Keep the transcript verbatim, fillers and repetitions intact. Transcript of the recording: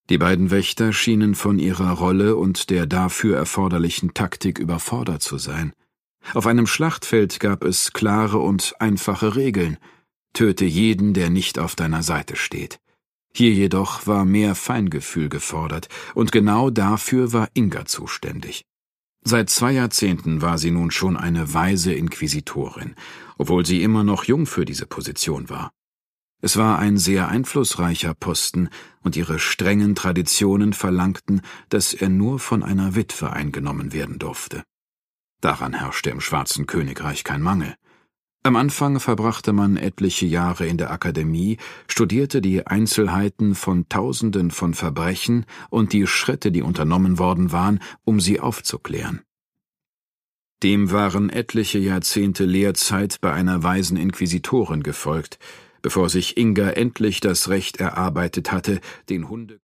Die beiden Wächter schienen von ihrer Rolle und der dafür erforderlichen Taktik überfordert zu sein. Auf einem Schlachtfeld gab es klare und einfache Regeln: Töte jeden, der nicht auf deiner Seite steht. Hier jedoch war mehr Feingefühl gefordert, und genau dafür war Inga zuständig. Seit zwei Jahrzehnten war sie nun schon eine weise Inquisitorin, obwohl sie immer noch jung für diese Position war. Es war ein sehr einflussreicher Posten, und ihre strengen Traditionen verlangten, dass er nur von einer Witwe eingenommen werden durfte. Daran herrschte im Schwarzen Königreich kein Mangel. Am Anfang verbrachte man etliche Jahre in der Akademie, studierte die Einzelheiten von Tausenden von Verbrechen und die Schritte, die unternommen worden waren, um sie aufzuklären. Dem waren etliche Jahrzehnte Lehrzeit bei einer weisen Inquisitorin gefolgt, bevor sich Inga endlich das Recht erarbeitet hatte, den Hunde